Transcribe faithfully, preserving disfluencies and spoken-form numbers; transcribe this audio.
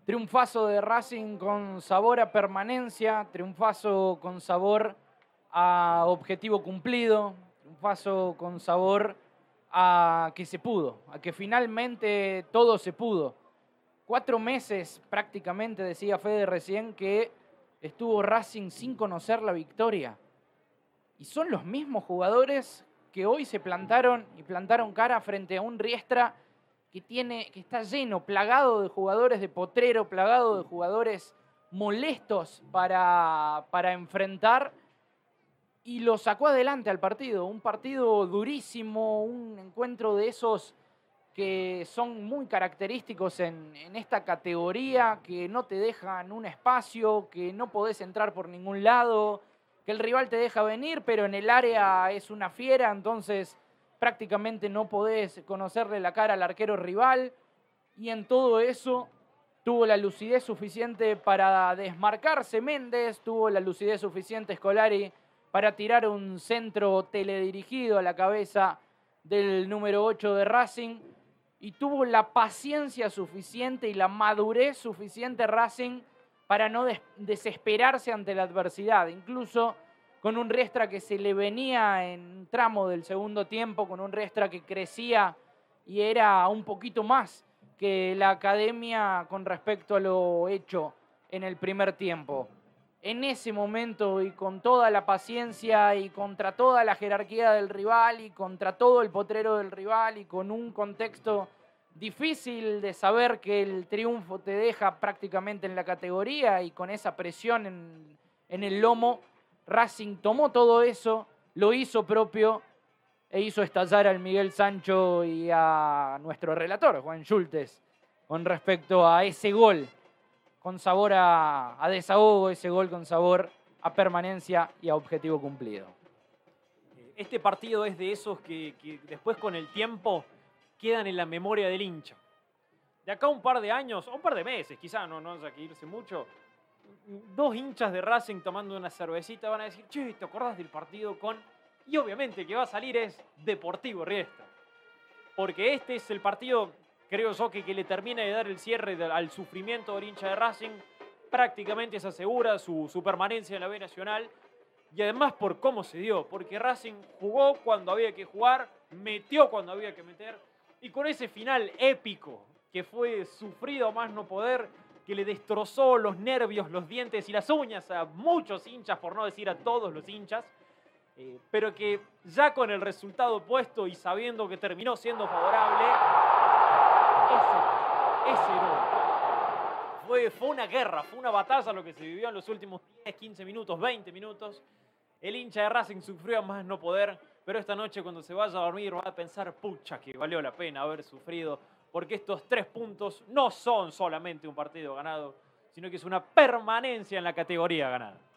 Triunfazo de Racing con sabor a permanencia, triunfazo con sabor a objetivo cumplido, triunfazo con sabor a que se pudo, a que finalmente todo se pudo. Cuatro meses prácticamente, decía Fede recién, que estuvo Racing sin conocer la victoria. Y son los mismos jugadores que hoy se plantaron y plantaron cara frente a un Riestra que, tiene, que está lleno, plagado de jugadores de potrero, plagado de jugadores molestos para, para enfrentar, y lo sacó adelante al partido. Un partido durísimo, un encuentro de esos que son muy característicos en, en esta categoría, que no te dejan un espacio, que no podés entrar por ningún lado, que el rival te deja venir, pero en el área es una fiera, entonces prácticamente no podés conocerle la cara al arquero rival, y en todo eso tuvo la lucidez suficiente para desmarcarse Méndez, tuvo la lucidez suficiente Scolari para tirar un centro teledirigido a la cabeza del número ocho de Racing, y tuvo la paciencia suficiente y la madurez suficiente Racing para no des desesperarse ante la adversidad, incluso con un Riestra que se le venía en un tramo del segundo tiempo, con un Riestra que crecía y era un poquito más que la academia con respecto a lo hecho en el primer tiempo. En ese momento, y con toda la paciencia y contra toda la jerarquía del rival y contra todo el potrero del rival y con un contexto difícil de saber que el triunfo te deja prácticamente en la categoría y con esa presión en, en el lomo, Racing tomó todo eso, lo hizo propio e hizo estallar al Miguel Sancho y a nuestro relator, Juan Schultes, con respecto a ese gol con sabor a, a desahogo, ese gol con sabor a permanencia y a objetivo cumplido. Este partido es de esos que, que después con el tiempo quedan en la memoria del hincha. De acá a un par de años, o un par de meses, quizá no, no haya que irse mucho, dos hinchas de Racing tomando una cervecita van a decir, che, ¿te acordás del partido con...? Y obviamente el que va a salir es Deportivo Riestra. Porque este es el partido, creo yo, que, que le termina de dar el cierre de, al sufrimiento del hincha de Racing. Prácticamente se asegura su, su permanencia en la B Nacional. Y además por cómo se dio. Porque Racing jugó cuando había que jugar, metió cuando había que meter. Y con ese final épico, que fue sufrido a más no poder, que le destrozó los nervios, los dientes y las uñas a muchos hinchas, por no decir a todos los hinchas, eh, pero que ya con el resultado puesto y sabiendo que terminó siendo favorable, ese, ese no. Fue, fue una guerra, fue una batalla lo que se vivió en los últimos diez, quince minutos, veinte minutos. El hincha de Racing sufrió a más no poder, pero esta noche cuando se vaya a dormir va a pensar, pucha, que valió la pena haber sufrido, porque estos tres puntos no son solamente un partido ganado, sino que es una permanencia en la categoría ganada.